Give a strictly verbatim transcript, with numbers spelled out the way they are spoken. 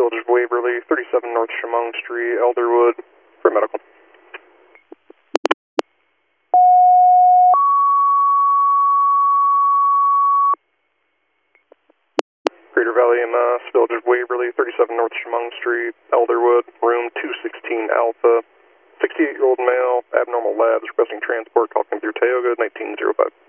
Village of Waverly, thirty-seven North Chemung Street, Elderwood, for medical. Greater Valley E M S, Village of Waverly, thirty-seven North Chemung Street, Elderwood, room two sixteen Alpha, sixty-eight-year-old male, abnormal labs, requesting transport, call computer Tioga, nineteen oh five.